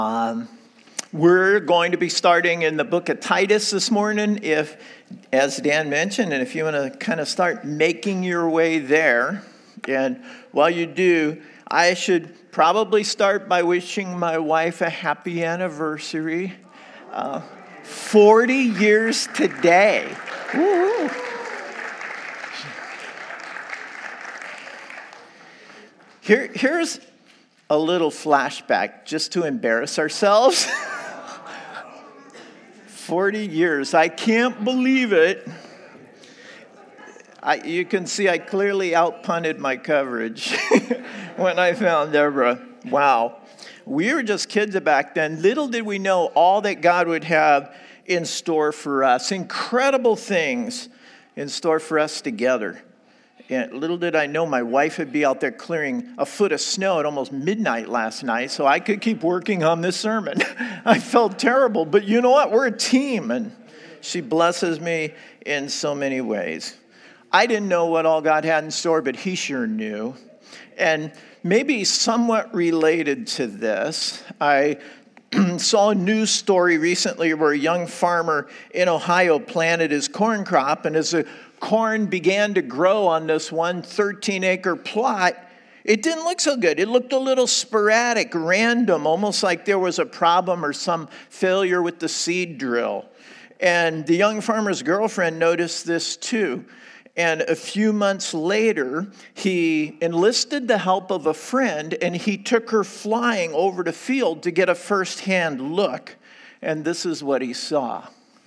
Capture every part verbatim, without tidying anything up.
Um, we're going to be starting in the book of Titus this morning, if, as Dan mentioned, and if you want to kind of start making your way there. And while you do, I should probably start by wishing my wife a happy anniversary. Uh, forty years today. Woo-hoo. Here, here's a little flashback just to embarrass ourselves. forty years. I can't believe it. I, you can see I clearly outpunted my coverage when I found Deborah. Wow. We were just kids back then. Little did we know all that God would have in store for us. Incredible things in store for us together. And little did I know my wife would be out there clearing a foot of snow at almost midnight last night so I could keep working on this sermon. I felt terrible, but you know what? We're a team, and she blesses me in so many ways. I didn't know what all God had in store, but he sure knew. And maybe somewhat related to this, I saw a news story recently where a young farmer in Ohio planted his corn crop, and as a corn began to grow on this one thirteen-acre plot, it didn't look so good. It looked a little sporadic, random, almost like there was a problem or some failure with the seed drill. And the young farmer's girlfriend noticed this too. And a few months later, he enlisted the help of a friend, and he took her flying over the field to get a first-hand look. And this is what he saw.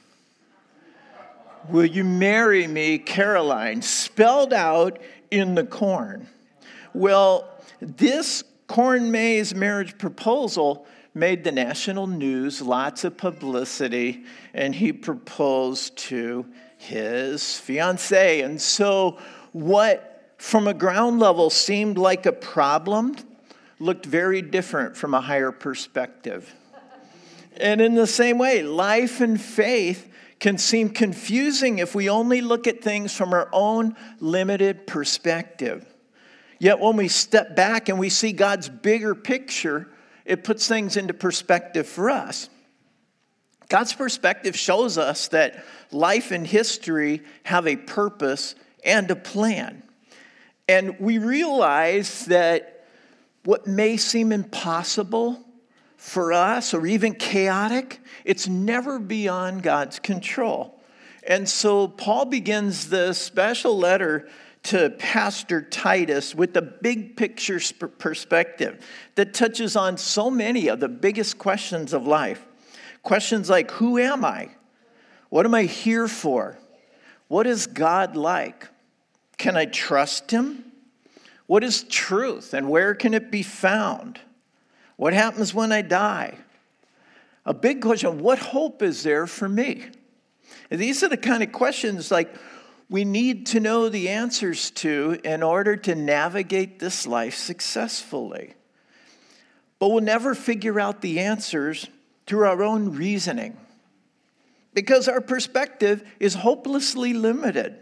"Will you marry me, Caroline?" spelled out in the corn. Well, this corn maze marriage proposal made the national news, lots of publicity, and he proposed to his fiancée. And so what from a ground level seemed like a problem looked very different from a higher perspective. And in the same way, life and faith can seem confusing if we only look at things from our own limited perspective. Yet when we step back and we see God's bigger picture, it puts things into perspective for us. God's perspective shows us that life and history have a purpose and a plan. And we realize that what may seem impossible for us, or even chaotic, it's never beyond God's control. And so Paul begins this special letter to Pastor Titus with the big picture perspective that touches on so many of the biggest questions of life. Questions like, who am I? What am I here for? What is God like? Can I trust him? What is truth, and where can it be found? What happens when I die? A big question, what hope is there for me? And these are the kind of questions like we need to know the answers to in order to navigate this life successfully. But we'll never figure out the answers through our own reasoning because our perspective is hopelessly limited.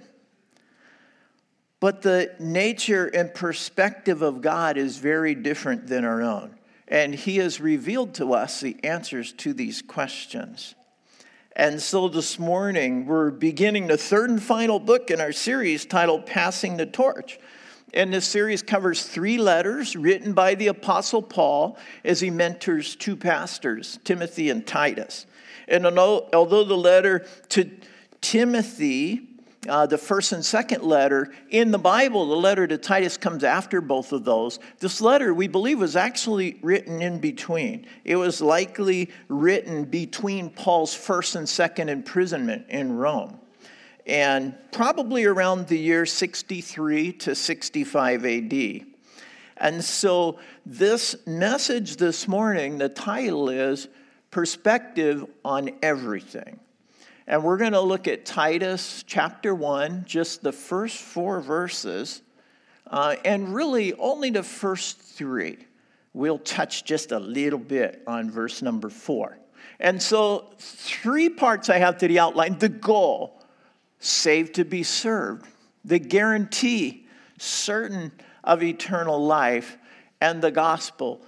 But the nature and perspective of God is very different than our own. And he has revealed to us the answers to these questions. And so this morning, we're beginning the third and final book in our series titled Passing the Torch. And this series covers three letters written by the Apostle Paul as he mentors two pastors, Timothy and Titus. And although the letter to Timothy, Uh, the first and second letter, in the Bible, the letter to Titus comes after both of those. This letter, we believe, was actually written in between. It was likely written between Paul's first and second imprisonment in Rome, and probably around the year sixty-three to sixty-five A D. And so this message this morning, the title is Perspective on Everything. And we're going to look at Titus chapter one, just the first four verses, uh, and really only the first three. We'll touch just a little bit on verse number four. And so three parts I have to the outline. The goal, saved to be served. The guarantee, certain of eternal life. And the gospel,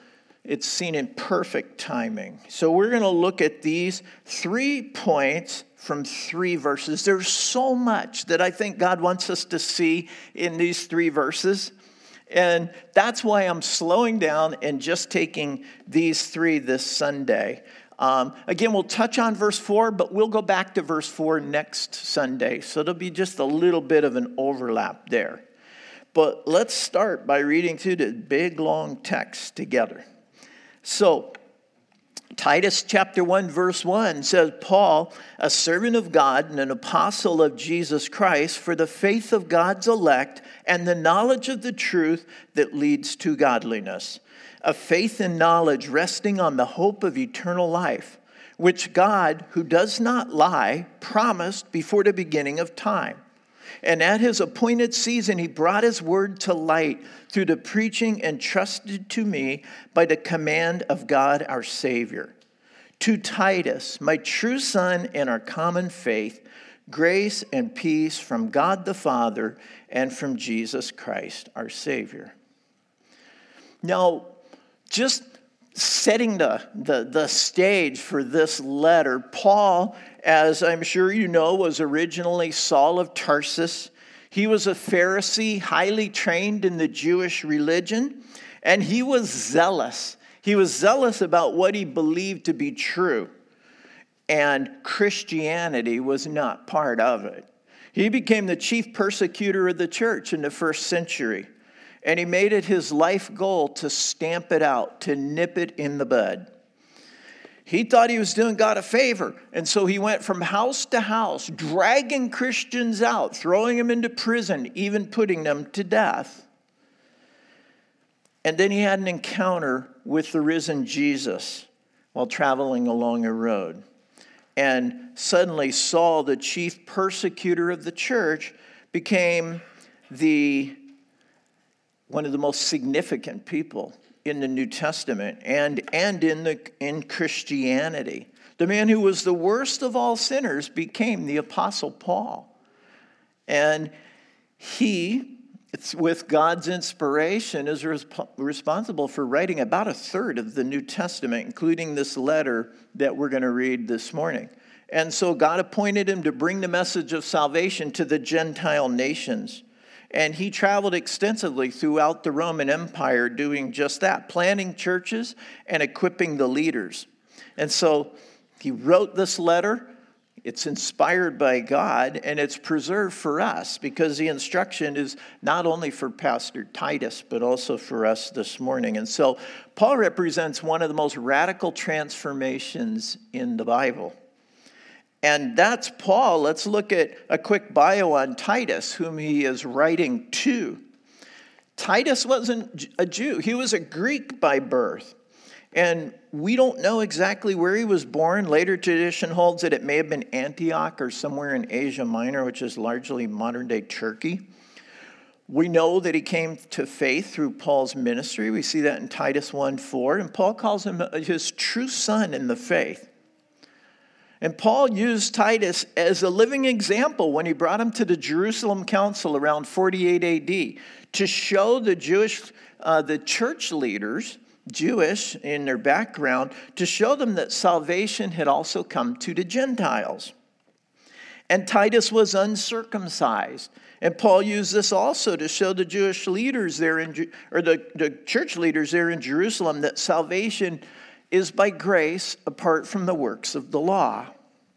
it's seen in perfect timing. So we're going to look at these three points from three verses. There's so much that I think God wants us to see in these three verses. And that's why I'm slowing down and just taking these three this Sunday. Um, again, we'll touch on verse four, but we'll go back to verse four next Sunday. So there'll be just a little bit of an overlap there. But let's start by reading through the big, long text together. So, Titus chapter one, verse one says, Paul, a servant of God and an apostle of Jesus Christ, for the faith of God's elect and the knowledge of the truth that leads to godliness. A faith and knowledge resting on the hope of eternal life, which God, who does not lie, promised before the beginning of time. And at his appointed season, he brought his word to light through the preaching entrusted to me by the command of God our Savior. To Titus, my true son in our common faith, grace and peace from God the Father and from Jesus Christ our Savior. Now, just setting the, the, the stage for this letter, Paul, as I'm sure you know, was originally Saul of Tarsus. He was a Pharisee, highly trained in the Jewish religion, and he was zealous. He was zealous about what he believed to be true, and Christianity was not part of it. He became the chief persecutor of the church in the first century. And he made it his life goal to stamp it out, to nip it in the bud. He thought he was doing God a favor. And so he went from house to house, dragging Christians out, throwing them into prison, even putting them to death. And then he had an encounter with the risen Jesus while traveling along a road. And suddenly Saul, the chief persecutor of the church, became the one of the most significant people in the New Testament and, and in, the, in Christianity. The man who was the worst of all sinners became the Apostle Paul. And he, it's with God's inspiration, is resp- responsible for writing about a third of the New Testament, including this letter that we're going to read this morning. And so God appointed him to bring the message of salvation to the Gentile nations. And he traveled extensively throughout the Roman Empire doing just that, planting churches and equipping the leaders. And so he wrote this letter. It's inspired by God, and it's preserved for us because the instruction is not only for Pastor Titus, but also for us this morning. And so Paul represents one of the most radical transformations in the Bible. And that's Paul. Let's look at a quick bio on Titus, whom he is writing to. Titus wasn't a Jew. He was a Greek by birth. And we don't know exactly where he was born. Later tradition holds that it may have been Antioch or somewhere in Asia Minor, which is largely modern-day Turkey. We know that he came to faith through Paul's ministry. We see that in Titus one four. And Paul calls him his true son in the faith. And Paul used Titus as a living example when he brought him to the Jerusalem Council around forty-eight A D to show the Jewish, uh, the church leaders, Jewish in their background, to show them that salvation had also come to the Gentiles. And Titus was uncircumcised. And Paul used this also to show the Jewish leaders there, in, or the, the church leaders there in Jerusalem, that salvation is by grace apart from the works of the law.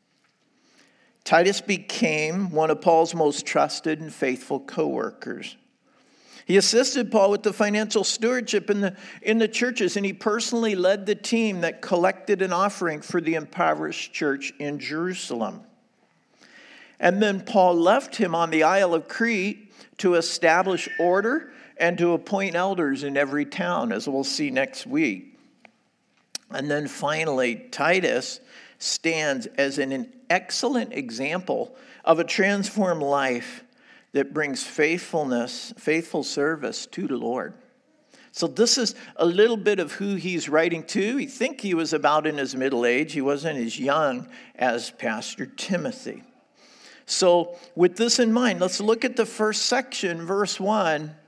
Titus became one of Paul's most trusted and faithful co-workers. He assisted Paul with the financial stewardship in the, in the churches, and he personally led the team that collected an offering for the impoverished church in Jerusalem. And then Paul left him on the Isle of Crete to establish order and to appoint elders in every town, as we'll see next week. And then finally, Titus stands as an excellent example of a transformed life that brings faithfulness, faithful service to the Lord. So this is a little bit of who he's writing to. You think he was about in his middle age. He wasn't as young as Pastor Timothy. So with this in mind, let's look at the first section, verse one.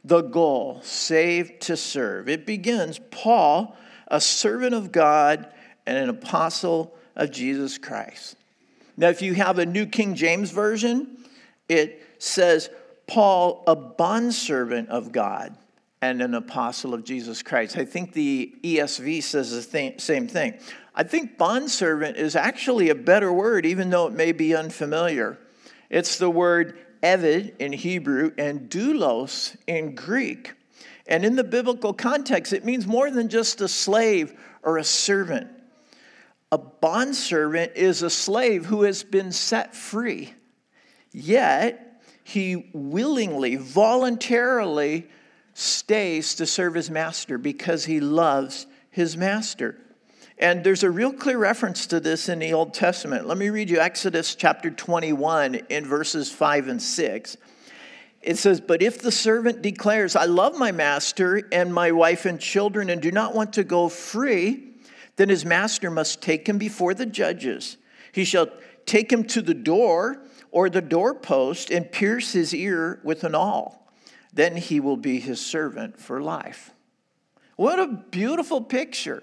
The goal, saved to serve. It begins, Paul, a servant of God and an apostle of Jesus Christ. Now, if you have a New King James Version, it says, Paul, a bondservant of God and an apostle of Jesus Christ. I think the E S V says the th- same thing. I think bondservant is actually a better word, even though it may be unfamiliar. It's the word eved in Hebrew and doulos in Greek. And in the biblical context, it means more than just a slave or a servant. A bondservant is a slave who has been set free, yet he willingly, voluntarily stays to serve his master because he loves his master. And there's a real clear reference to this in the Old Testament. Let me read you Exodus chapter twenty-one in verses five and six. It says, but if the servant declares, I love my master and my wife and children and do not want to go free, then his master must take him before the judges. He shall take him to the door or the doorpost and pierce his ear with an awl. Then he will be his servant for life. What a beautiful picture.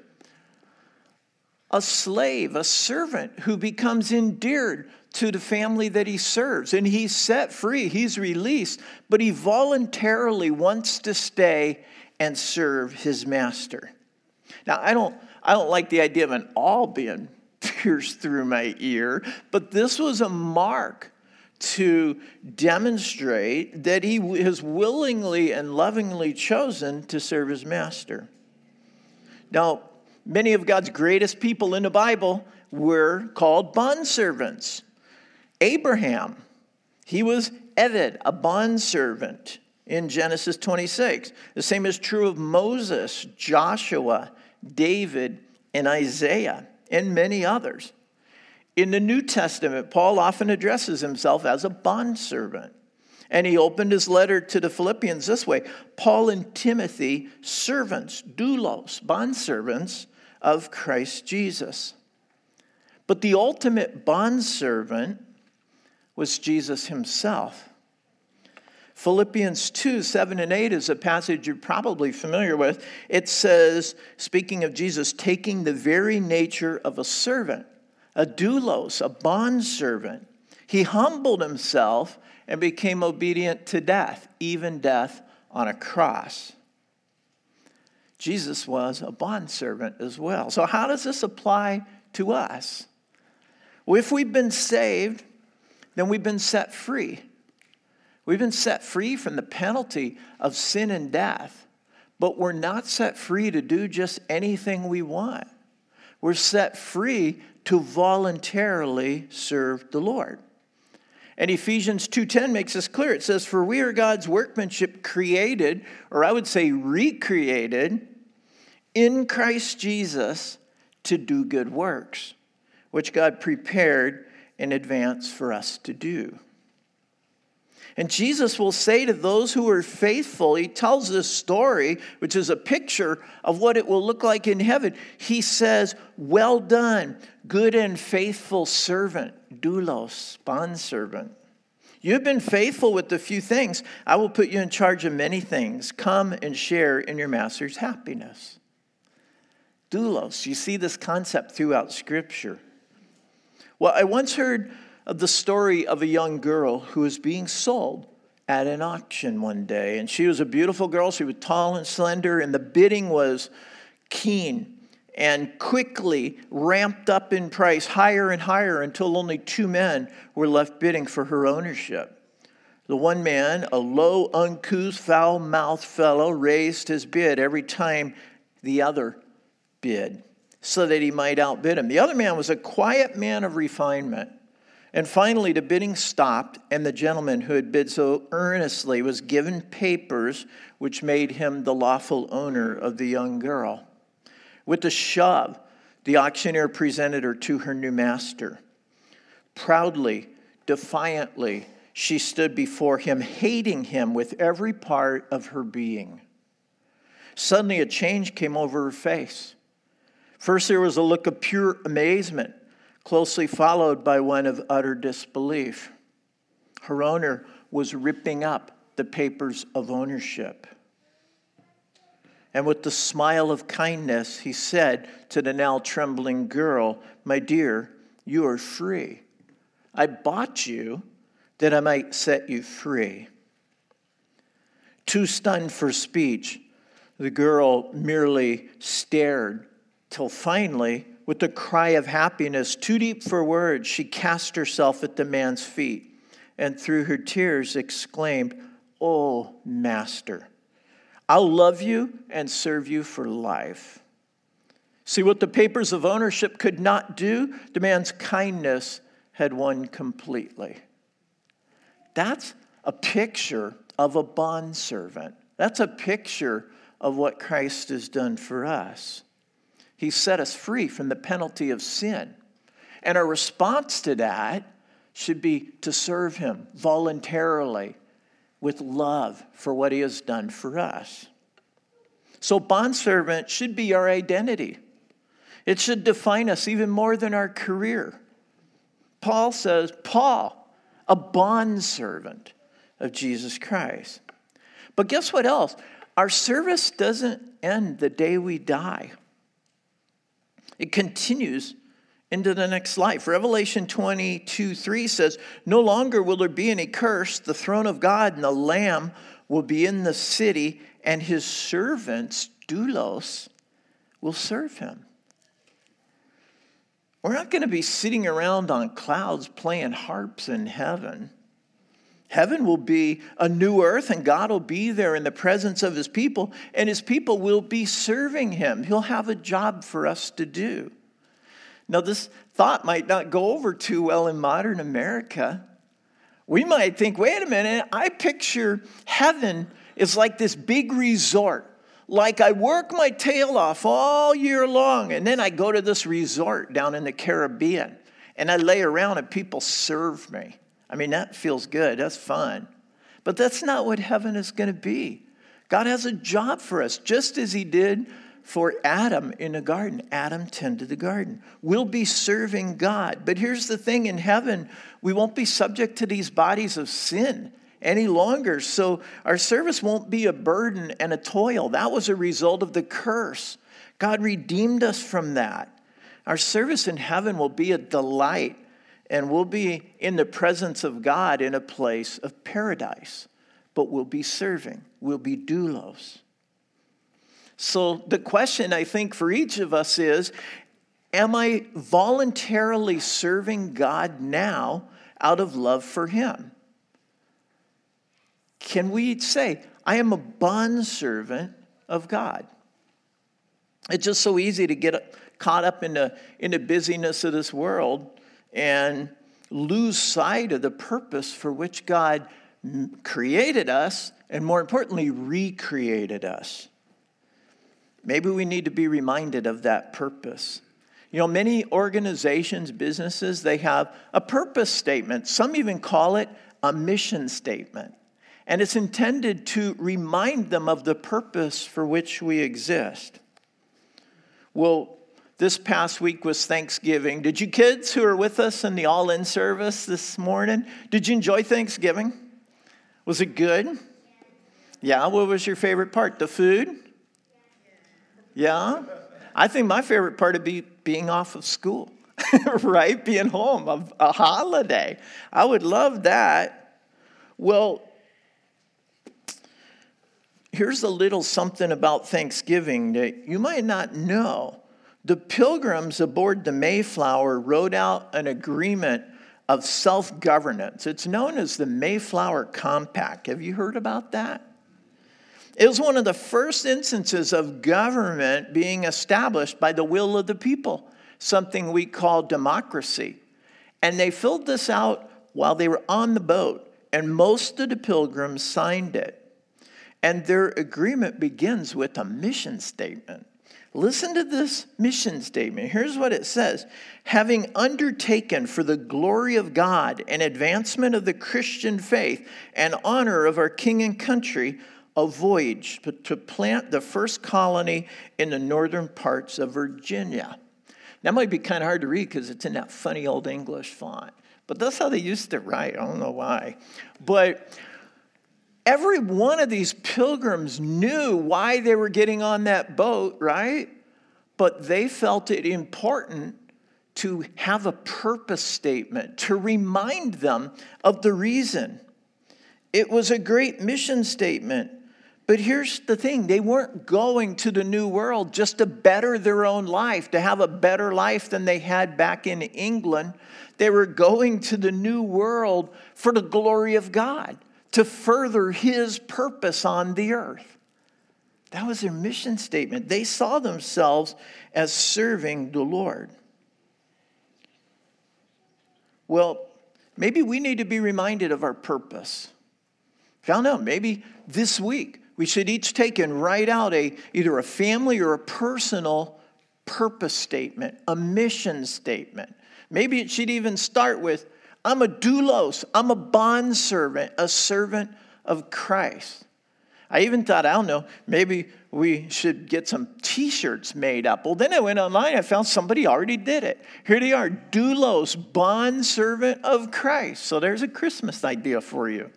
A slave, a servant who becomes endeared to the family that he serves. And he's set free, he's released, but he voluntarily wants to stay and serve his master. Now, I don't, I don't like the idea of an awl being pierced through my ear, but this was a mark to demonstrate that he has willingly and lovingly chosen to serve his master. Now, many of God's greatest people in the Bible were called bondservants. Abraham, he was Eved, a bondservant in Genesis twenty-six. The same is true of Moses, Joshua, David, and Isaiah, and many others. In the New Testament, Paul often addresses himself as a bondservant. And he opened his letter to the Philippians this way, Paul and Timothy, servants, doulos, bondservants of Christ Jesus. But the ultimate bondservant was Jesus himself. Philippians two, seven and eight is a passage you're probably familiar with. It says, speaking of Jesus, taking the very nature of a servant, a doulos, a bondservant, he humbled himself and became obedient to death, even death on a cross. Jesus was a bondservant as well. So how does this apply to us? Well, if we've been saved, then we've been set free. We've been set free from the penalty of sin and death, but we're not set free to do just anything we want. We're set free to voluntarily serve the Lord. And Ephesians two ten makes this clear. It says, for we are God's workmanship created, or I would say recreated, in Christ Jesus to do good works, which God prepared in advance for us to do. And Jesus will say to those who are faithful, he tells this story, which is a picture of what it will look like in heaven. He says, well done, good and faithful servant, doulos, bondservant. You've been faithful with a few things. I will put you in charge of many things. Come and share in your master's happiness. Doulos, you see this concept throughout Scripture. Well, I once heard of the story of a young girl who was being sold at an auction one day. And she was a beautiful girl. She was tall and slender, and the bidding was keen and quickly ramped up in price higher and higher until only two men were left bidding for her ownership. The one man, a low, uncouth, foul-mouthed fellow, raised his bid every time the other bid so that he might outbid him. The other man was a quiet man of refinement. And finally, the bidding stopped, and the gentleman who had bid so earnestly was given papers which made him the lawful owner of the young girl. With a shove, the auctioneer presented her to her new master. Proudly, defiantly, she stood before him, hating him with every part of her being. Suddenly, a change came over her face. First, there was a look of pure amazement, closely followed by one of utter disbelief. Her owner was ripping up the papers of ownership. And with the smile of kindness, he said to the now trembling girl, "My dear, you are free. I bought you that I might set you free." Too stunned for speech, the girl merely stared till finally, with a cry of happiness too deep for words, she cast herself at the man's feet and through her tears exclaimed, "Oh, Master, I'll love you and serve you for life." See, what the papers of ownership could not do, the man's kindness had won completely. That's a picture of a bondservant. That's a picture of what Christ has done for us. He set us free from the penalty of sin. And our response to that should be to serve him voluntarily with love for what he has done for us. So bondservant should be our identity. It should define us even more than our career. Paul says, Paul, a bondservant of Jesus Christ. But guess what else? Our service doesn't end the day we die. It continues into the next life. Revelation twenty-two three says, "No longer will there be any curse. The throne of God and the Lamb will be in the city, and his servants, doulos, will serve him." We're not going to be sitting around on clouds playing harps in heaven. Heaven will be a new earth, and God will be there in the presence of his people, and his people will be serving him. He'll have a job for us to do. Now, this thought might not go over too well in modern America. We might think, wait a minute, I picture heaven is like this big resort. Like I work my tail off all year long, and then I go to this resort down in the Caribbean, and I lay around and people serve me. I mean, that feels good. That's fun. But that's not what heaven is going to be. God has a job for us, just as he did for Adam in the garden. Adam tended the garden. We'll be serving God. But here's the thing, in heaven, we won't be subject to these bodies of sin any longer. So our service won't be a burden and a toil. That was a result of the curse. God redeemed us from that. Our service in heaven will be a delight, and we'll be in the presence of God in a place of paradise. But we'll be serving. We'll be doulos. So the question, I think, for each of us is, am I voluntarily serving God now out of love for him? Can we say, I am a bondservant of God? It's just so easy to get caught up in the, in the busyness of this world and lose sight of the purpose for which God created us, and more importantly, recreated us. Maybe we need to be reminded of that purpose. You know, many organizations, businesses, they have a purpose statement. Some even call it a mission statement. And it's intended to remind them of the purpose for which we exist. Well, this past week was Thanksgiving. Did you kids who are with us in the all-in service this morning, did you enjoy Thanksgiving? Was it good? Yeah, what was your favorite part? The food? Yeah? I think my favorite part would be being off of school, right? Being home, a, a holiday. I would love that. Well, here's a little something about Thanksgiving that you might not know. The Pilgrims aboard the Mayflower wrote out an agreement of self-governance. It's known as the Mayflower Compact. Have you heard about that? It was one of the first instances of government being established by the will of the people, something we call democracy. And they filled this out while they were on the boat, and most of the Pilgrims signed it. And their agreement begins with a mission statement. Listen to this mission statement. Here's what it says. Having undertaken for the glory of God and advancement of the Christian faith and honor of our king and country, a voyage to plant the first colony in the northern parts of Virginia. That might be kind of hard to read because it's in that funny old English font. But that's how they used to write. I don't know why. But Every one of these pilgrims knew why they were getting on that boat, right? But they felt it important to have a purpose statement, to remind them of the reason. It was a great mission statement. But here's the thing, they weren't going to the New World just to better their own life, to have a better life than they had back in England. They were going to the New World for the glory of God, to further his purpose on the earth. That was their mission statement. They saw themselves as serving the Lord. Well, maybe we need to be reminded of our purpose. I don't know, maybe this week we should each take and write out a either a family or a personal purpose statement, a mission statement. Maybe it should even start with, I'm a doulos, I'm a bondservant, a servant of Christ. I even thought, I don't know, maybe we should get some t-shirts made up. Well, then I went online, I found somebody already did it. Here they are, doulos, bondservant of Christ. So there's a Christmas idea for you.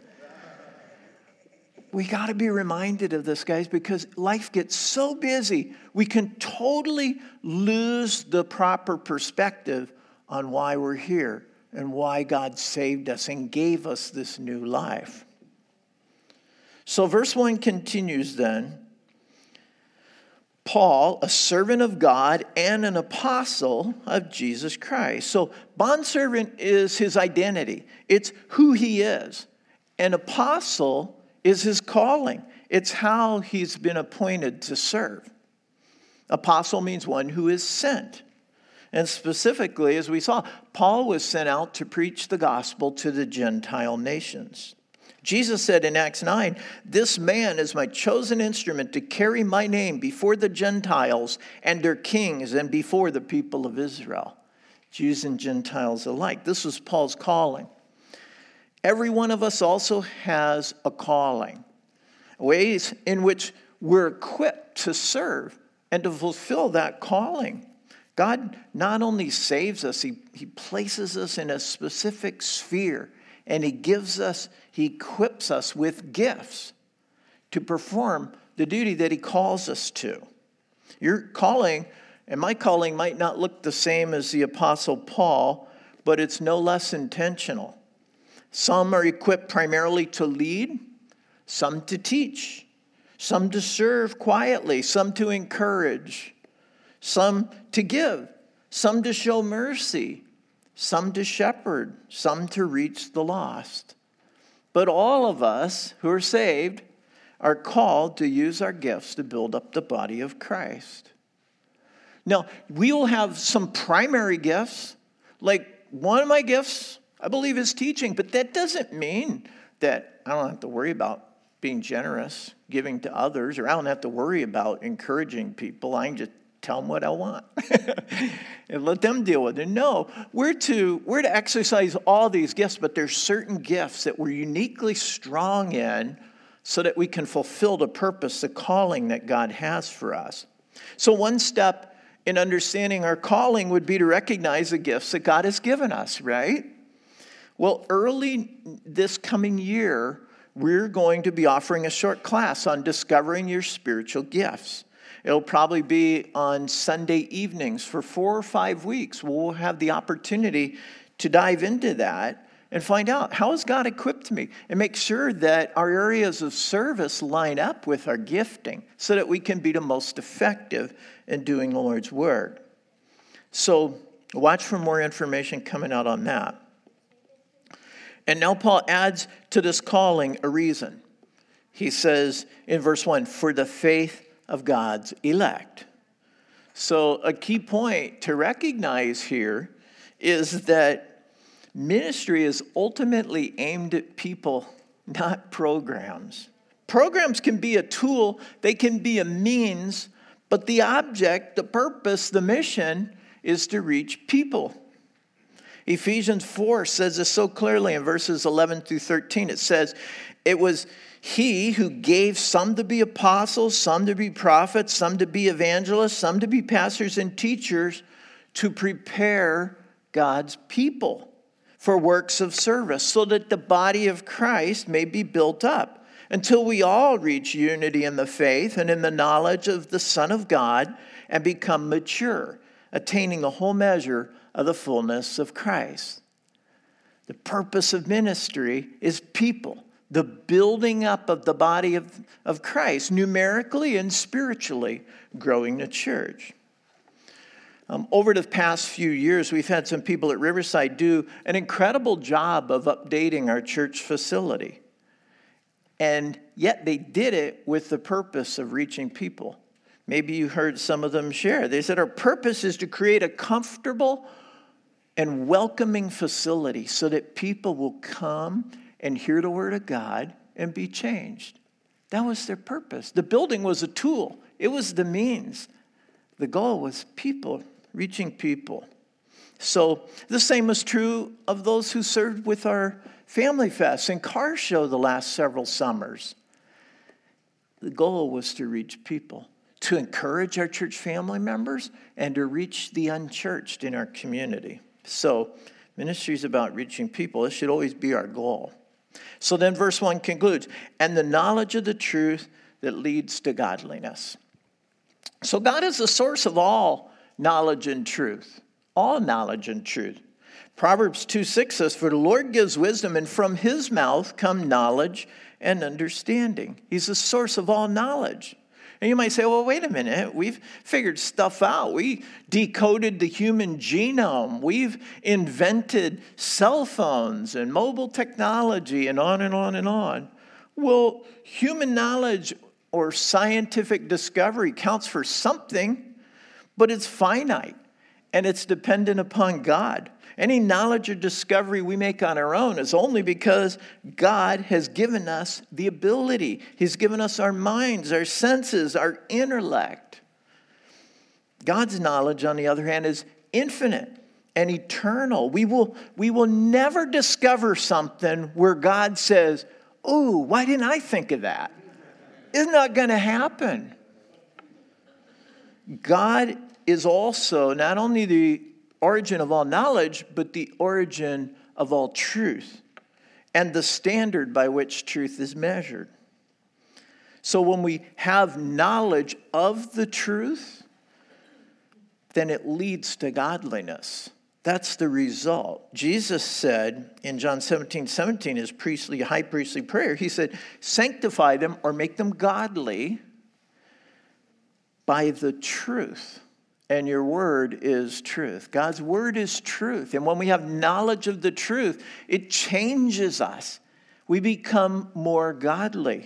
We got to be reminded of this, guys, because life gets so busy, we can totally lose the proper perspective on why we're here and why God saved us and gave us this new life. So verse one continues then. Paul, a servant of God and an apostle of Jesus Christ. So bondservant is his identity. It's who he is. An apostle is his calling. It's how he's been appointed to serve. Apostle means one who is sent. And specifically, as we saw, Paul was sent out to preach the gospel to the Gentile nations. Jesus said in Acts nine, this man is my chosen instrument to carry my name before the Gentiles and their kings and before the people of Israel, Jews and Gentiles alike. This was Paul's calling. Every one of us also has a calling, ways in which we're equipped to serve and to fulfill that calling. God not only saves us, he, he places us in a specific sphere, and he gives us, he equips us with gifts to perform the duty that he calls us to. Your calling and my calling might not look the same as the Apostle Paul, but it's no less intentional. Some are equipped primarily to lead, some to teach, some to serve quietly, some to encourage, some to give, some to show mercy, some to shepherd, some to reach the lost. But all of us who are saved are called to use our gifts to build up the body of Christ. Now, we will have some primary gifts. Like one of my gifts, I believe, is teaching. But that doesn't mean that I don't have to worry about being generous, giving to others, or I don't have to worry about encouraging people. I can just tell them what I want and let them deal with it. No, we're to, we're to exercise all these gifts, but there's certain gifts that we're uniquely strong in so that we can fulfill the purpose, the calling that God has for us. So one step in understanding our calling would be to recognize the gifts that God has given us, right? Well, early this coming year, we're going to be offering a short class on discovering your spiritual gifts. It'll probably be on Sunday evenings for four or five weeks. We'll have the opportunity to dive into that and find out, how has God equipped me? And make sure that our areas of service line up with our gifting so that we can be the most effective in doing the Lord's work. So watch for more information coming out on that. And now Paul adds to this calling a reason. He says in verse one, for the faith of God's elect. So a key point to recognize here is that ministry is ultimately aimed at people, not programs. Programs can be a tool, they can be a means, but the object, the purpose, the mission is to reach people. Ephesians four says this so clearly in verses eleven through thirteen. It says, it was he who gave some to be apostles, some to be prophets, some to be evangelists, some to be pastors and teachers to prepare God's people for works of service so that the body of Christ may be built up until we all reach unity in the faith and in the knowledge of the Son of God and become mature, attaining the whole measure of the fullness of Christ. The purpose of ministry is people, the building up of the body of, of Christ, numerically and spiritually growing the church. Um, over the past few years, we've had some people at Riverside do an incredible job of updating our church facility. And yet they did it with the purpose of reaching people. Maybe you heard some of them share. They said our purpose is to create a comfortable and welcoming facility so that people will come and hear the word of God and be changed. That was their purpose. The building was a tool. It was the means. The goal was people, reaching people. So the same is true of those who served with our Family Fest and Car Show the last several summers. The goal was to reach people, to encourage our church family members, and to reach the unchurched in our community. So ministry is about reaching people. It should always be our goal. So then verse one concludes, and the knowledge of the truth that leads to godliness. So God is the source of all knowledge and truth. All knowledge and truth. Proverbs two six says, for the Lord gives wisdom, and from his mouth come knowledge and understanding. He's the source of all knowledge. And you might say, well, wait a minute. We've figured stuff out. We decoded the human genome. We've invented cell phones and mobile technology and on and on and on. Well, human knowledge or scientific discovery counts for something, but it's finite and it's dependent upon God. Any knowledge or discovery we make on our own is only because God has given us the ability. He's given us our minds, our senses, our intellect. God's knowledge, on the other hand, is infinite and eternal. We will, we will never discover something where God says, oh, why didn't I think of that? It's not going to happen. God is also not only the origin of all knowledge, but the origin of all truth and the standard by which truth is measured. So when we have knowledge of the truth, then it leads to godliness. That's the result. Jesus said in John seventeen seventeen, his priestly, high priestly prayer, he said, sanctify them or make them godly by the truth. And your word is truth. God's word is truth. And when we have knowledge of the truth, it changes us. We become more godly.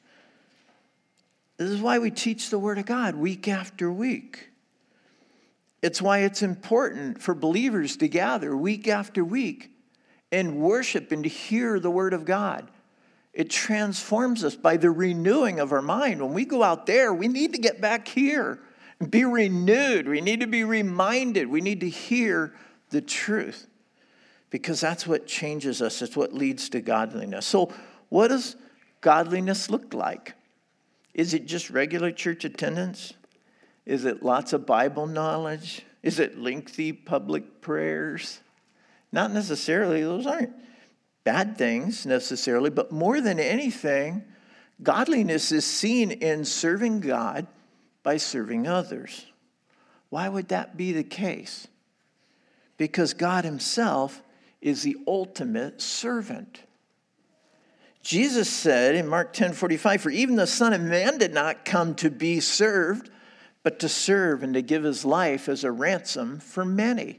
This is why we teach the word of God week after week. It's why it's important for believers to gather week after week and worship and to hear the word of God. It transforms us by the renewing of our mind. When we go out there, we need to get back here. Be renewed. We need to be reminded. We need to hear the truth because that's what changes us. It's what leads to godliness. So what does godliness look like? Is it just regular church attendance? Is it lots of Bible knowledge? Is it lengthy public prayers? Not necessarily. Those aren't bad things necessarily, but more than anything, godliness is seen in serving God by serving others. Why would that be the case? Because God himself is the ultimate servant. Jesus said in Mark ten forty-five, for even the Son of Man did not come to be served, but to serve and to give his life as a ransom for many.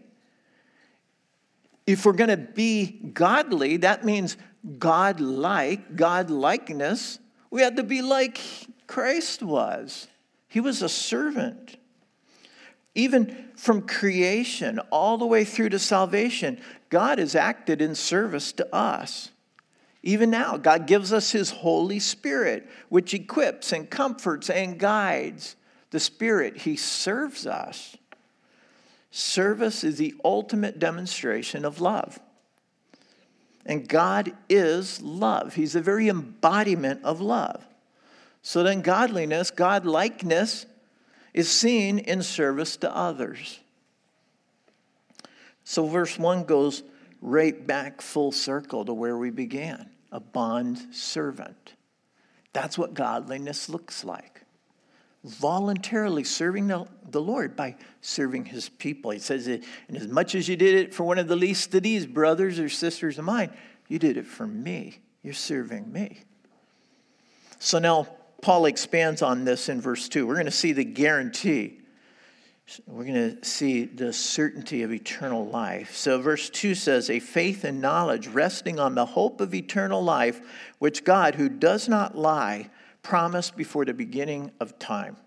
If we're going to be godly, that means God-like, God-likeness. We have to be like Christ was. He was a servant. Even from creation all the way through to salvation, God has acted in service to us. Even now, God gives us his Holy Spirit, which equips and comforts and guides. The Spirit, he serves us. Service is the ultimate demonstration of love. And God is love. He's the very embodiment of love. So then godliness, God-likeness, is seen in service to others. So verse one goes right back full circle to where we began, a bond servant. That's what godliness looks like. Voluntarily serving the, the Lord by serving his people. He says, and as much as you did it for one of the least of these brothers or sisters of mine, you did it for me. You're serving me. So now Paul expands on this in verse two. We're going to see the guarantee. We're going to see the certainty of eternal life. So verse two says, a faith and knowledge resting on the hope of eternal life, which God, who does not lie, promised before the beginning of time.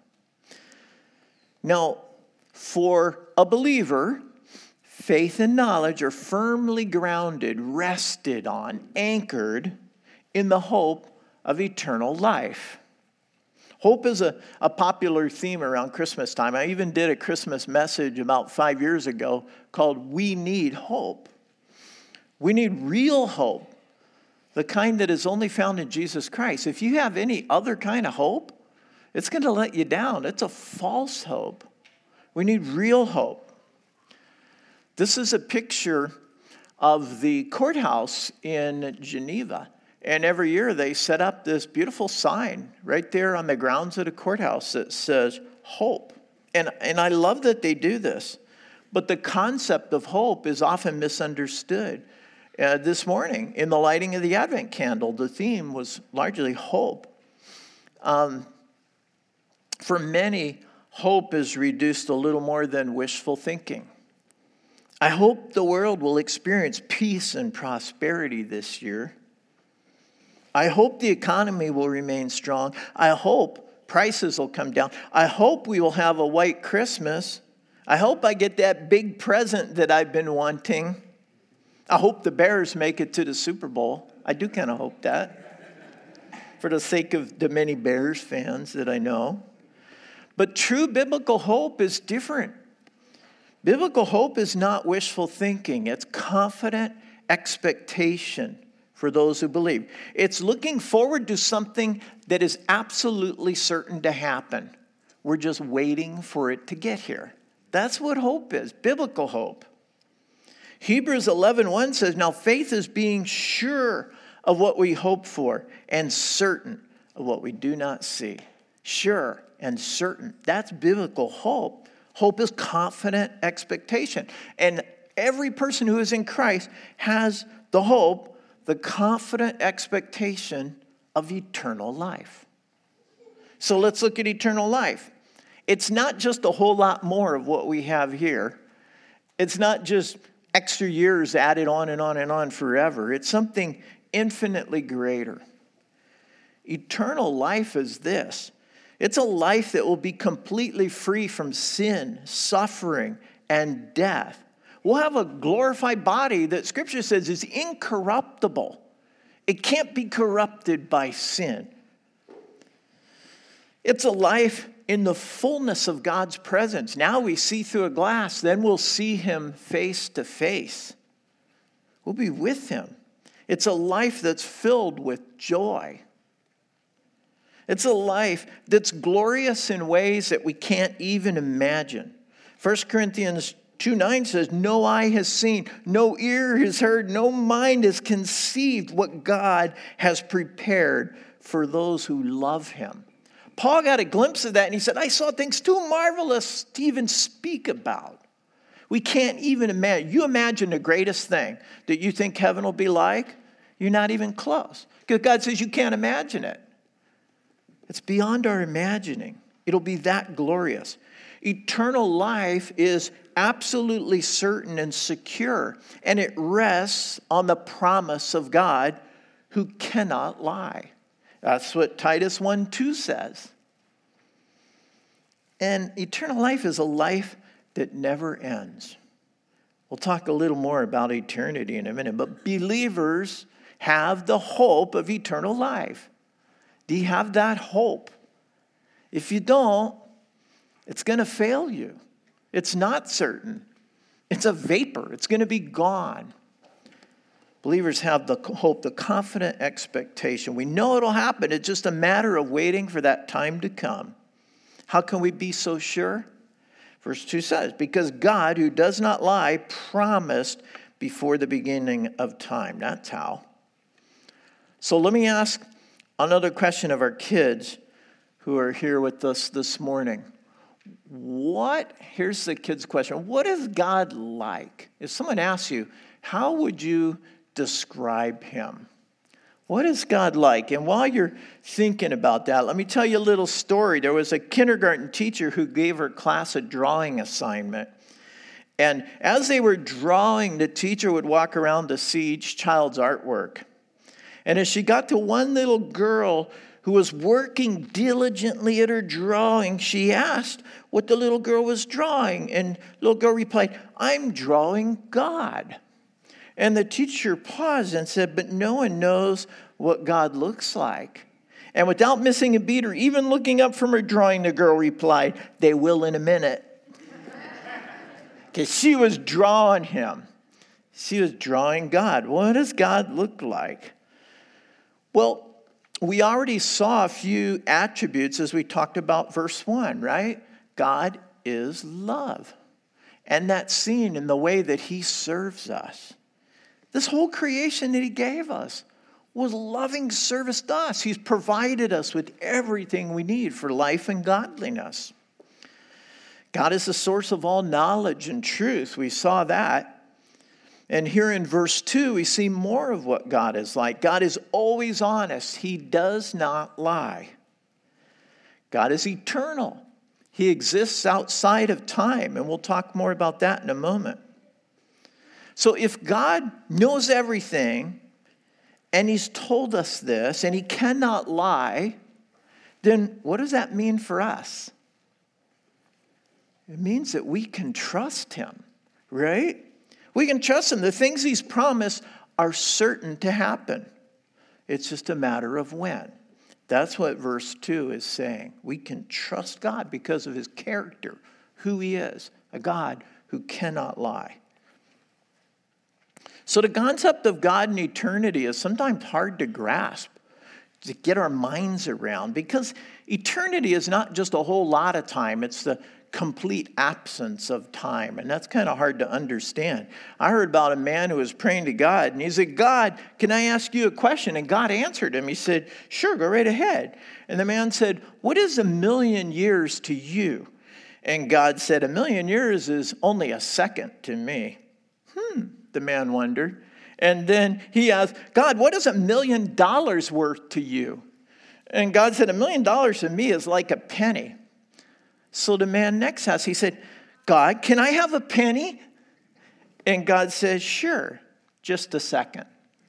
Now, for a believer, faith and knowledge are firmly grounded, rested on, anchored in the hope of eternal life. Hope is a, a popular theme around Christmas time. I even did a Christmas message about five years ago called We Need Hope. We need real hope, the kind that is only found in Jesus Christ. If you have any other kind of hope, it's going to let you down. It's a false hope. We need real hope. This is a picture of the courthouse in Geneva. And every year they set up this beautiful sign right there on the grounds of the courthouse that says hope. And, and I love that they do this. But the concept of hope is often misunderstood. Uh, this morning, in the lighting of the Advent candle, the theme was largely hope. Um, for many, hope is reduced a little more than wishful thinking. I hope the world will experience peace and prosperity this year. I hope the economy will remain strong. I hope prices will come down. I hope we will have a white Christmas. I hope I get that big present that I've been wanting. I hope the Bears make it to the Super Bowl. I do kind of hope that, for the sake of the many Bears fans that I know. But true biblical hope is different. Biblical hope is not wishful thinking. It's confident expectation for those who believe. It's looking forward to something that is absolutely certain to happen. We're just waiting for it to get here. That's what hope is, biblical hope. Hebrews eleven one says, now faith is being sure of what we hope for and certain of what we do not see. Sure and certain. That's biblical hope. Hope is confident expectation. And every person who is in Christ has the hope, the confident expectation of eternal life. So let's look at eternal life. It's not just a whole lot more of what we have here. It's not just extra years added on and on and on forever. It's something infinitely greater. Eternal life is this. It's a life that will be completely free from sin, suffering, and death. We'll have a glorified body that Scripture says is incorruptible. It can't be corrupted by sin. It's a life in the fullness of God's presence. Now we see through a glass, then we'll see him face to face. We'll be with him. It's a life that's filled with joy. It's a life that's glorious in ways that we can't even imagine. First Corinthians two nine says, no eye has seen, no ear has heard, no mind has conceived what God has prepared for those who love him. Paul got a glimpse of that and he said, I saw things too marvelous to even speak about. We can't even imagine. You imagine the greatest thing that you think heaven will be like? You're not even close. Because God says you can't imagine it. It's beyond our imagining. It'll be that glorious. Eternal life is absolutely certain and secure, and it rests on the promise of God who cannot lie. That's what Titus one two says. And eternal life is a life that never ends. We'll talk a little more about eternity in a minute, but believers have the hope of eternal life. Do you have that hope? If you don't, it's going to fail you. It's not certain. It's a vapor. It's going to be gone. Believers have the hope, the confident expectation. We know it'll happen. It's just a matter of waiting for that time to come. How can we be so sure? Verse two says, because God, who does not lie, promised before the beginning of time. That's how. So let me ask Another question of our kids who are here with us this morning. What, here's the kids' question, what is God like? If someone asks you, how would you describe him? What is God like? And while you're thinking about that, let me tell you a little story. There was a kindergarten teacher who gave her class a drawing assignment. And as they were drawing, the teacher would walk around to see each child's artwork. And as she got to one little girl who was working diligently at her drawing, she asked what the little girl was drawing. And the little girl replied, "I'm drawing God." And the teacher paused and said, "But no one knows what God looks like." And without missing a beat or even looking up from her drawing, the girl replied, "They will in a minute." Because she was drawing him. She was drawing God. What does God look like? Well, we already saw a few attributes as we talked about verse one, right? God is love. And that's seen in the way that he serves us. This whole creation that he gave us was loving service to us. He's provided us with everything we need for life and godliness. God is the source of all knowledge and truth. We saw that. And here in verse two, we see more of what God is like. God is always honest. He does not lie. God is eternal. He exists outside of time, and we'll talk more about that in a moment. So if God knows everything, and he's told us this, and he cannot lie, then what does that mean for us? It means that we can trust him, right? We can trust him. The things he's promised are certain to happen. It's just a matter of when. That's what verse two is saying. We can trust God because of his character, who he is, a God who cannot lie. So the concept of God and eternity is sometimes hard to grasp, to get our minds around, because eternity is not just a whole lot of time. It's the complete absence of time, and that's kind of hard to understand. I heard about a man who was praying to God, and he said, "God, can I ask you a question?" And God answered him. He said, "Sure, go right ahead." And the man said, "What is a million years to you?" And God said, "A million years is only a second to me." Hmm, the man wondered. And then he asked, "God, what is a million dollars worth to you?" And God said, "A million dollars to me is like a penny." So the man next asked, he said, "God, can I have a penny?" And God says, "Sure, just a second."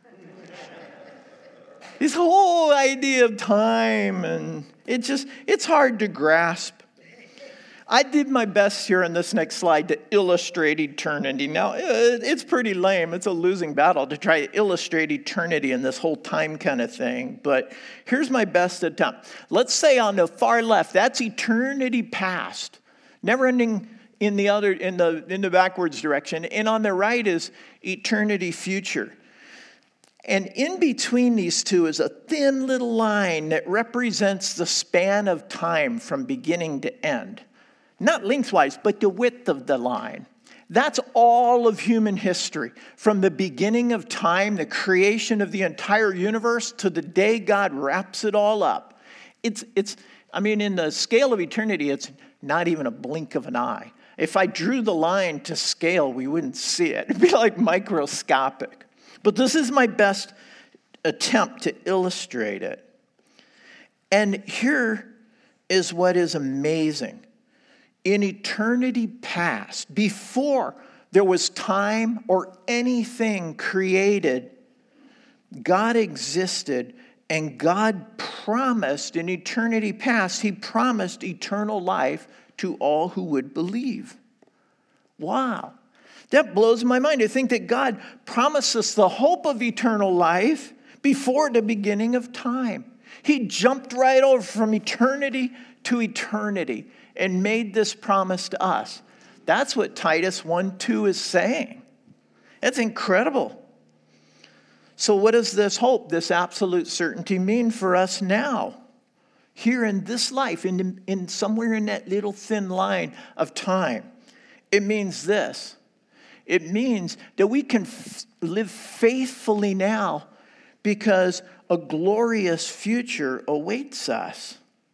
This whole idea of time, and it just, it's hard to grasp. I did my best here on this next slide to illustrate eternity. Now, it's pretty lame. It's a losing battle to try to illustrate eternity in this whole time kind of thing. But here's my best attempt. Let's say on the far left, that's eternity past, never ending in the other, in the in the backwards direction. And on the right is eternity future. And in between these two is a thin little line that represents the span of time from beginning to end. Not lengthwise, but the width of the line. That's all of human history. From the beginning of time, the creation of the entire universe, to the day God wraps it all up. It's, it's. I mean, in the scale of eternity, it's not even a blink of an eye. If I drew the line to scale, we wouldn't see it. It'd be like microscopic. But this is my best attempt to illustrate it. And here is what is amazing. In eternity past, before there was time or anything created, God existed, and God promised in eternity past, he promised eternal life to all who would believe. Wow. That blows my mind to think that God promised us the hope of eternal life before the beginning of time. He jumped right over from eternity to eternity and made this promise to us. That's what Titus one two is saying. That's incredible. So what does this hope, this absolute certainty mean for us now? Here in this life, in, in somewhere in that little thin line of time. It means this. It means that we can f- live faithfully now because a glorious future awaits us.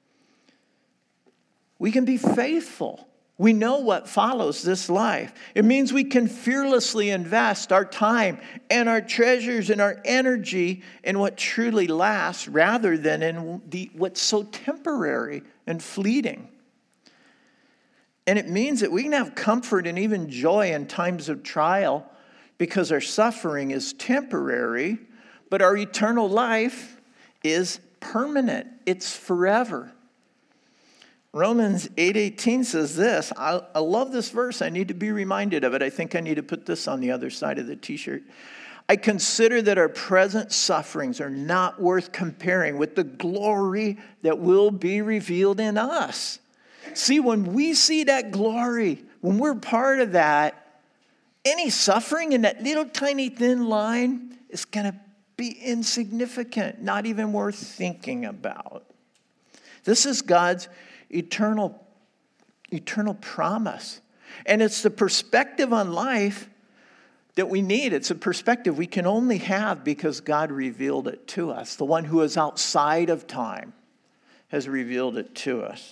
We can be faithful. We know what follows this life. It means we can fearlessly invest our time and our treasures and our energy in what truly lasts rather than in the, what's so temporary and fleeting. And it means that we can have comfort and even joy in times of trial because our suffering is temporary, but our eternal life is permanent. It's forever. Romans eight eighteen says this. I, I love this verse. I need to be reminded of it. I think I need to put this on the other side of the t-shirt. I consider that our present sufferings are not worth comparing with the glory that will be revealed in us. See, when we see that glory, when we're part of that, any suffering in that little tiny thin line is going to be insignificant, not even worth thinking about. This is God's eternal, eternal promise. And it's the perspective on life that we need. It's a perspective we can only have because God revealed it to us. The one who is outside of time has revealed it to us.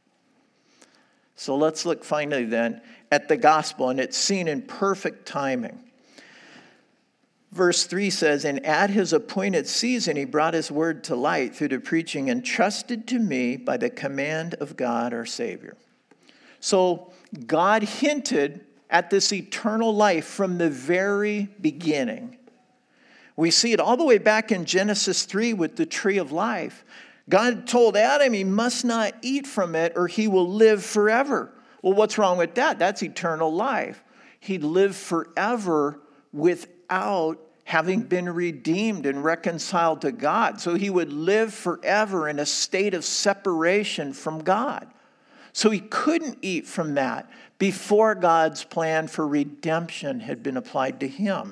So let's look finally then at the gospel, and it's seen in perfect timing. Verse three says, and at his appointed season, he brought his word to light through the preaching entrusted to me by the command of God our Savior. So God hinted at this eternal life from the very beginning. We see it all the way back in Genesis three with the tree of life. God told Adam he must not eat from it or he will live forever. Well, what's wrong with that? That's eternal life. He'd live forever without having been redeemed and reconciled to God. So he would live forever in a state of separation from God. So he couldn't eat from that before God's plan for redemption had been applied to him.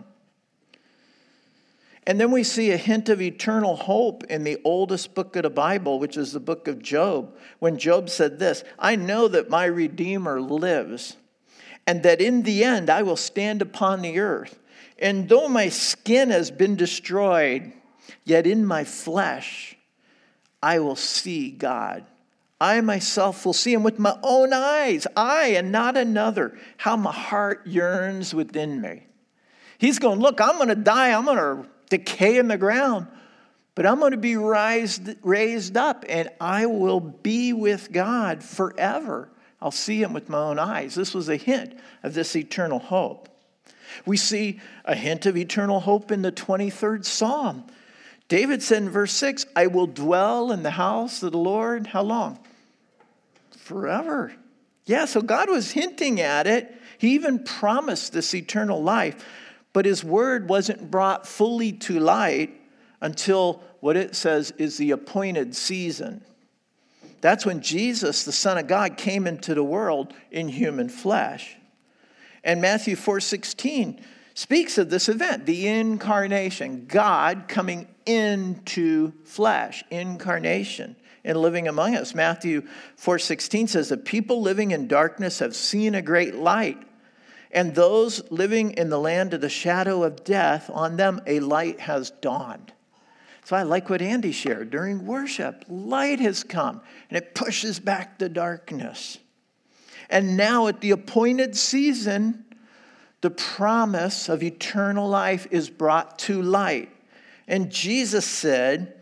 And then we see a hint of eternal hope in the oldest book of the Bible, which is the book of Job, when Job said this, I know that my Redeemer lives, and that in the end I will stand upon the earth. And though my skin has been destroyed, yet in my flesh I will see God. I myself will see him with my own eyes, I and not another, how my heart yearns within me. He's going, look, I'm going to die, I'm going to decay in the ground, but I'm going to be raised, raised up, and I will be with God forever. I'll see him with my own eyes. This was a hint of this eternal hope. We see a hint of eternal hope in the twenty-third Psalm. David said in verse six, I will dwell in the house of the Lord. How long? Forever. Yeah, so God was hinting at it. He even promised this eternal life. But his word wasn't brought fully to light until what it says is the appointed season. That's when Jesus, the Son of God, came into the world in human flesh. And Matthew four sixteen speaks of this event, the incarnation, God coming into flesh, incarnation, and living among us. Matthew four sixteen says, the people living in darkness have seen a great light. And those living in the land of the shadow of death, on them a light has dawned. So I like what Andy shared during worship. Light has come, and it pushes back the darkness. And now at the appointed season, the promise of eternal life is brought to light. And Jesus said,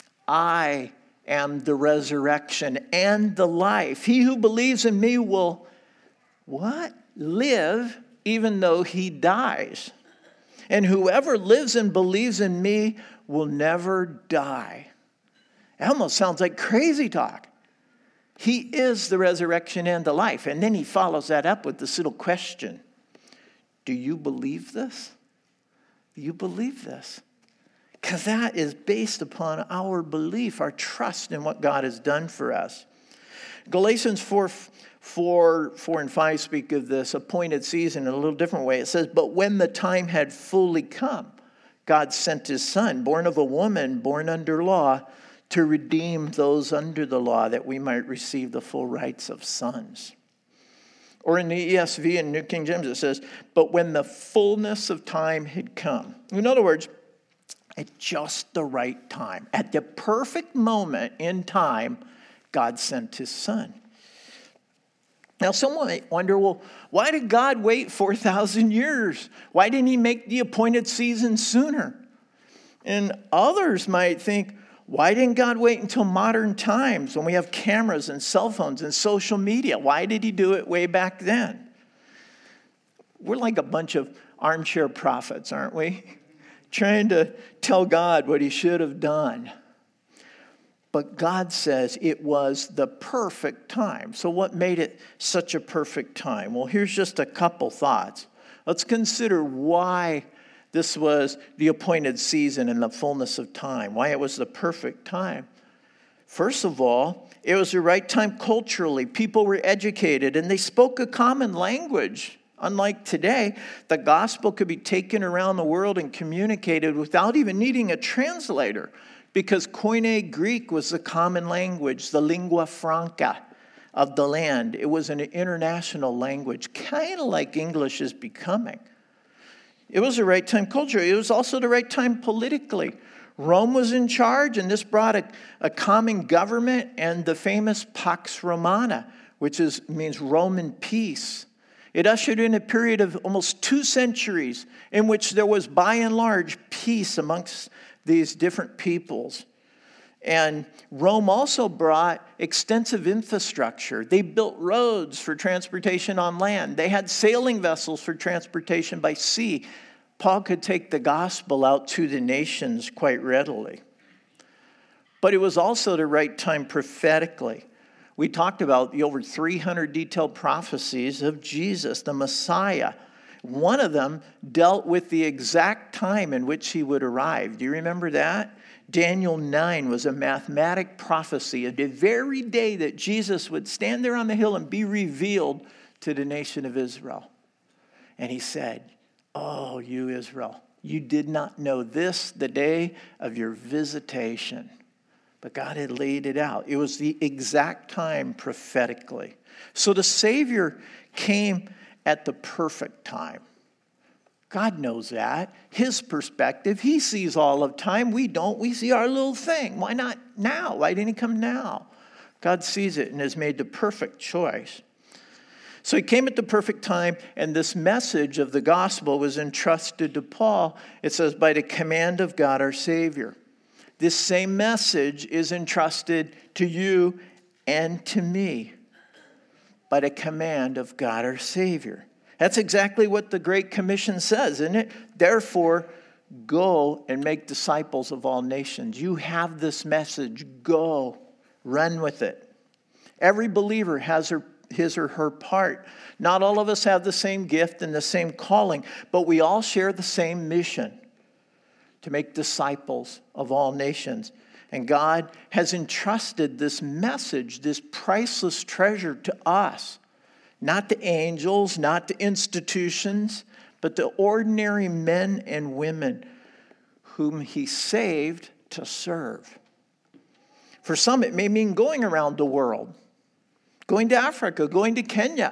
I am the resurrection and the life. He who believes in me will, what? Live even though he dies. And whoever lives and believes in me will never die. It almost sounds like crazy talk. He is the resurrection and the life. And then he follows that up with this little question. Do you believe this? Do you believe this? Because that is based upon our belief, our trust in what God has done for us. Galatians four, four, four and five speak of this appointed season in a little different way. It says, but when the time had fully come, God sent his son, born of a woman, born under law, to redeem those under the law, that we might receive the full rights of sons. Or in the E S V and New King James, it says, but when the fullness of time had come. In other words, at just the right time. At the perfect moment in time, God sent his son. Now, someone might wonder, well, why did God wait four thousand years? Why didn't he make the appointed season sooner? And others might think, why didn't God wait until modern times when we have cameras and cell phones and social media? Why did he do it way back then? We're like a bunch of armchair prophets, aren't we? Trying to tell God what he should have done. But God says it was the perfect time. So what made it such a perfect time? Well, here's just a couple thoughts. Let's consider why this was the appointed season and the fullness of time, why it was the perfect time. First of all, it was the right time culturally. People were educated and they spoke a common language. Unlike today, the gospel could be taken around the world and communicated without even needing a translator, because Koine Greek was the common language, the lingua franca of the land. It was an international language, kind of like English is becoming. It was the right time culturally. It was also the right time politically. Rome was in charge, and this brought a, a common government and the famous Pax Romana, which is, means Roman peace. It ushered in a period of almost two centuries in which there was, by and large, peace amongst these different peoples. And Rome also brought extensive infrastructure. They built roads for transportation on land. They had sailing vessels for transportation by sea. Paul could take the gospel out to the nations quite readily. But it was also the right time prophetically. We talked about the over three hundred detailed prophecies of Jesus, the Messiah. One of them dealt with the exact time in which he would arrive. Do you remember that? Daniel nine was a mathematic prophecy of the very day that Jesus would stand there on the hill and be revealed to the nation of Israel. And he said, "Oh, you Israel, you did not know this the day of your visitation." But God had laid it out. It was the exact time prophetically. So the Savior came at the perfect time. God knows that. His perspective, he sees all of time. We don't. We see our little thing. Why not now? Why didn't he come now? God sees it and has made the perfect choice. So he came at the perfect time, and this message of the gospel was entrusted to Paul. It says, by the command of God our Savior. This same message is entrusted to you and to me by the command of God our Savior. That's exactly what the Great Commission says, isn't it? Therefore, go and make disciples of all nations. You have this message. Go. Run with it. Every believer has her, his or her part. Not all of us have the same gift and the same calling, but we all share the same mission: to make disciples of all nations. And God has entrusted this message, this priceless treasure, to us. Not to angels, not to institutions, but to ordinary men and women whom he saved to serve. For some, it may mean going around the world, going to Africa, going to Kenya.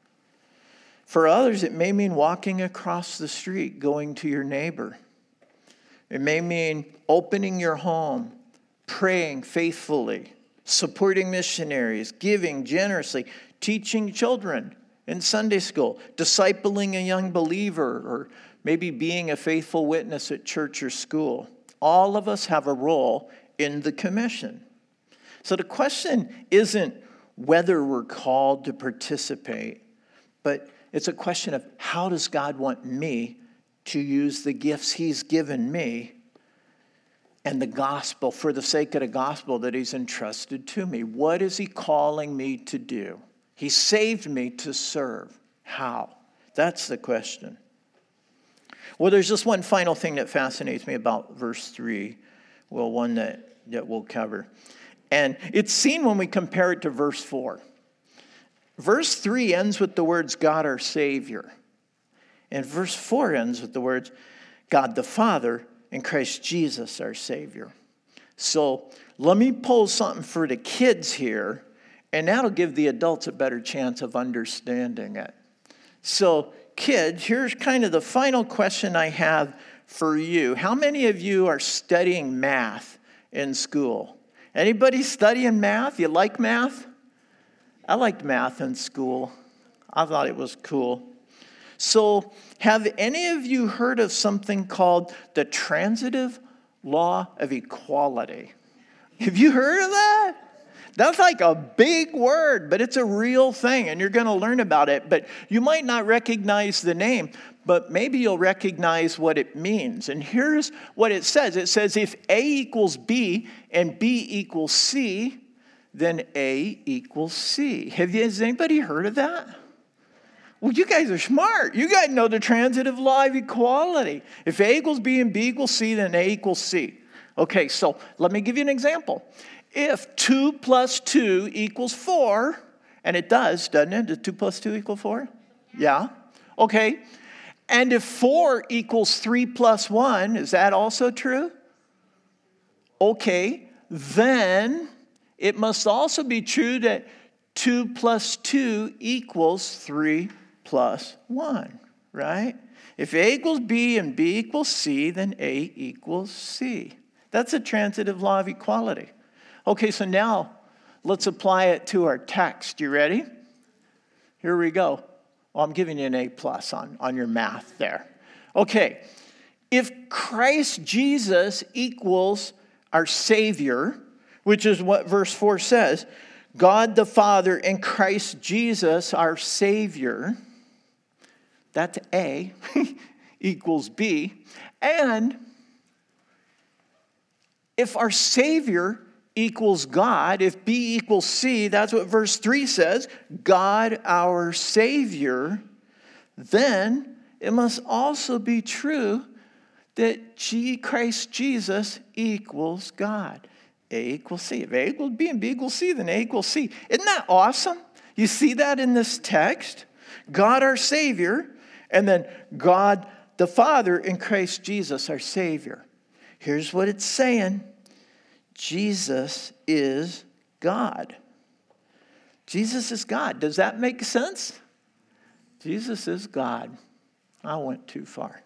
For others, it may mean walking across the street, going to your neighbor. It may mean opening your home, praying faithfully, supporting missionaries, giving generously, teaching children in Sunday school, discipling a young believer, or maybe being a faithful witness at church or school. All of us have a role in the commission. So the question isn't whether we're called to participate, but it's a question of how does God want me to use the gifts he's given me and the gospel for the sake of the gospel that he's entrusted to me. What is he calling me to do? He saved me to serve. How? That's the question. Well, there's just one final thing that fascinates me about verse three. Well, one that, that we'll cover. And it's seen when we compare it to verse four. Verse three ends with the words, God our Savior. And verse four ends with the words, God the Father and Christ Jesus our Savior. So let me pull something for the kids here, and that'll give the adults a better chance of understanding it. So kids, here's kind of the final question I have for you. How many of you are studying math in school? Anybody studying math? You like math? I liked math in school. I thought it was cool. So, have any of you heard of something called the transitive law of equality? Have you heard of that? That's like a big word, but it's a real thing, and you're going to learn about it. But you might not recognize the name, but maybe you'll recognize what it means. And here's what it says. It says if A equals B and B equals C, then A equals C. Have you, has anybody heard of that? Well, you guys are smart. You guys know the transitive law of equality. If A equals B and B equals C, then A equals C. Okay, so let me give you an example. If two plus two equals four, and it does, doesn't it? Does two plus two equal four? Yeah. Okay. And if four equals three plus one, is that also true? Okay. Then it must also be true that two plus two equals three plus one, right? If A equals B and B equals C, then A equals C. That's a transitive law of equality. Okay, so now let's apply it to our text. You ready? Here we go. Well, I'm giving you an A plus on, on your math there. Okay, if Christ Jesus equals our Savior, which is what verse four says, God the Father and Christ Jesus our Savior, that's A, equals B. And if our Savior equals God, if B equals C, that's what verse three says, God our Savior, then it must also be true that G, Christ Jesus equals God. A equals C. If A equals B and B equals C, then A equals C. Isn't that awesome? You see that in this text? God our Savior, and then God the Father and Christ Jesus our Savior. Here's what it's saying. Jesus is God. Jesus is God. Does that make sense? Jesus is God. I went too far.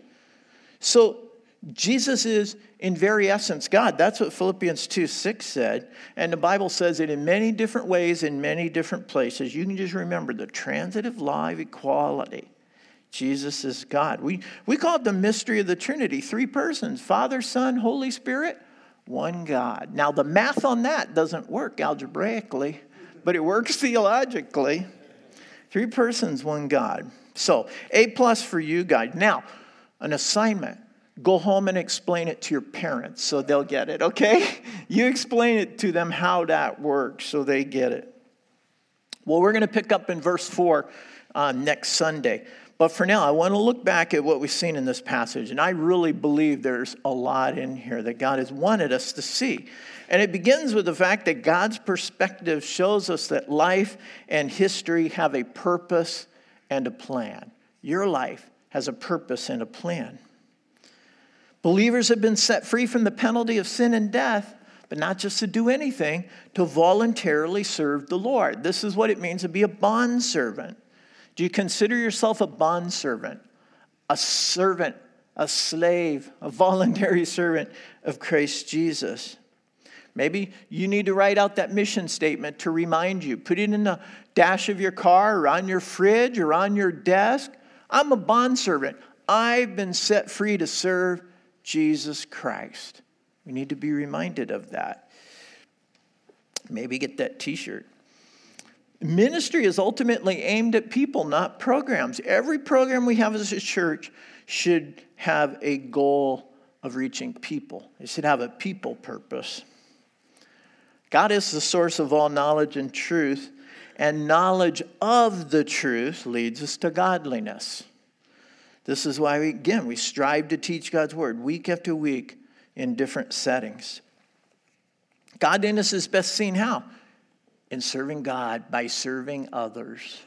So, Jesus is in very essence God. That's what Philippians two six said. And the Bible says it in many different ways, in many different places. You can just remember the transitive law of equality. Jesus is God. We, we call it the mystery of the Trinity. Three persons, Father, Son, Holy Spirit, one God. Now, the math on that doesn't work algebraically, but it works theologically. Three persons, one God. So, A plus for you guys. Now, an assignment. Go home and explain it to your parents so they'll get it, okay? You explain it to them how that works so they get it. Well, we're going to pick up in verse four uh, next Sunday. But for now, I want to look back at what we've seen in this passage. And I really believe there's a lot in here that God has wanted us to see. And it begins with the fact that God's perspective shows us that life and history have a purpose and a plan. Your life has a purpose and a plan. Believers have been set free from the penalty of sin and death, but not just to do anything, to voluntarily serve the Lord. This is what it means to be a bondservant. Do you consider yourself a bondservant, a servant, a slave, a voluntary servant of Christ Jesus? Maybe you need to write out that mission statement to remind you. Put it in the dash of your car or on your fridge or on your desk. I'm a bondservant. I've been set free to serve Jesus Christ. We need to be reminded of that. Maybe get that t-shirt. Ministry is ultimately aimed at people, not programs. Every program we have as a church should have a goal of reaching people. It should have a people purpose. God is the source of all knowledge and truth, and knowledge of the truth leads us to godliness. This is why, we, again, we strive to teach God's word week after week in different settings. Godliness is best seen how? In serving God by serving others.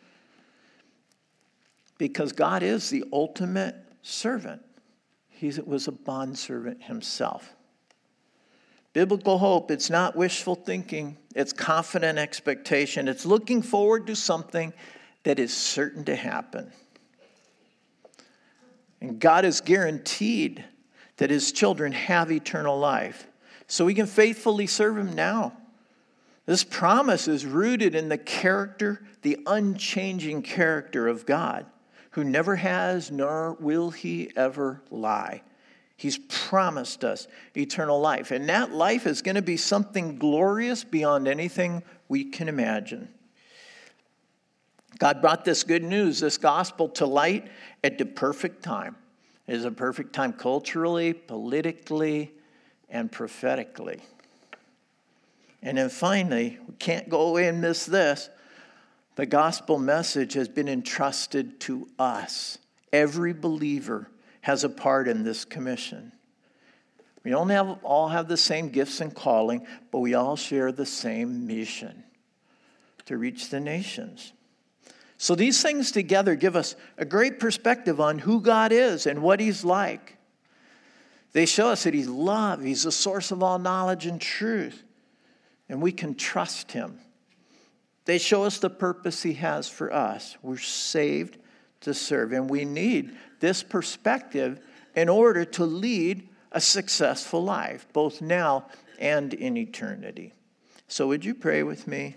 Because God is the ultimate servant. He was a bondservant himself. Biblical hope, it's not wishful thinking. It's confident expectation. It's looking forward to something that is certain to happen. And God has guaranteed that his children have eternal life. So we can faithfully serve him now. This promise is rooted in the character, the unchanging character of God, who never has nor will he ever lie. He's promised us eternal life. And that life is going to be something glorious beyond anything we can imagine. God brought this good news, this gospel, to light at the perfect time. It is a perfect time culturally, politically, and prophetically. And then finally, we can't go away and miss this. The gospel message has been entrusted to us. Every believer has a part in this commission. We don't have, all have the same gifts and calling, but we all share the same mission to reach the nations. So these things together give us a great perspective on who God is and what he's like. They show us that he's love, he's the source of all knowledge and truth, and we can trust him. They show us the purpose he has for us. We're saved to serve, and we need this perspective in order to lead a successful life, both now and in eternity. So would you pray with me?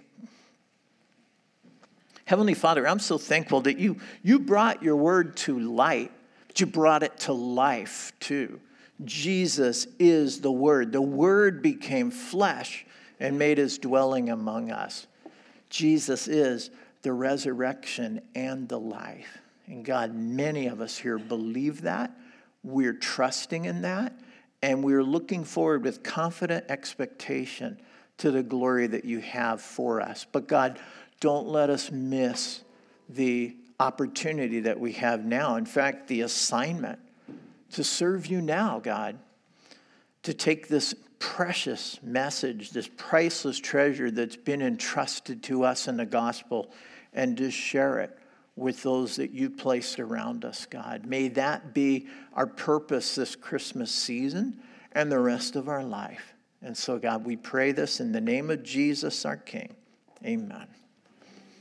Heavenly Father, I'm so thankful that you, you brought your word to light, but you brought it to life too. Jesus is the Word. The Word became flesh and made his dwelling among us. Jesus is the resurrection and the life. And God, many of us here believe that. We're trusting in that. And we're looking forward with confident expectation to the glory that you have for us. But God, don't let us miss the opportunity that we have now. In fact, the assignment to serve you now, God, to take this precious message, this priceless treasure that's been entrusted to us in the gospel, and to share it with those that you placed around us, God. May that be our purpose this Christmas season and the rest of our life. And so, God, we pray this in the name of Jesus, our King. Amen.